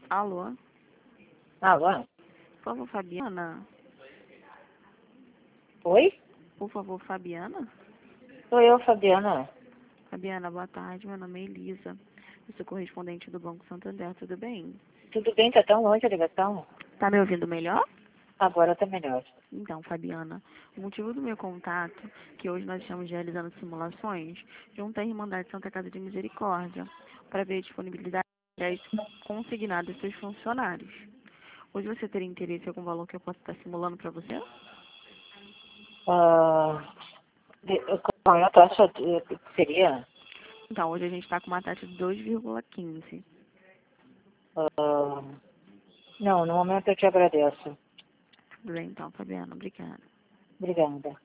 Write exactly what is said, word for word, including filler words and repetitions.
Alô? Alô? Por favor, Fabiana? Oi? Por favor, Fabiana? Sou eu, Fabiana. Fabiana, boa tarde. Meu nome é Elisa. Eu sou correspondente do Banco Santander, tudo bem? Tudo bem? Tá tão longe a ligação? Tá me ouvindo melhor? Agora tá melhor. Então, Fabiana, o motivo do meu contato, que hoje nós estamos realizando simulações, junto à Irmandade Santa Casa de Misericórdia, para ver a disponibilidade das consignadas dos seus funcionários. Hoje você teria interesse em algum valor que eu possa estar simulando para você? Ah, de- qual é a taxa de- que seria? Então, hoje a gente está com uma taxa de dois vírgula quinze. Ah, não, no momento eu te agradeço. Tudo bem, então, Fabiana? Obrigada. Obrigada.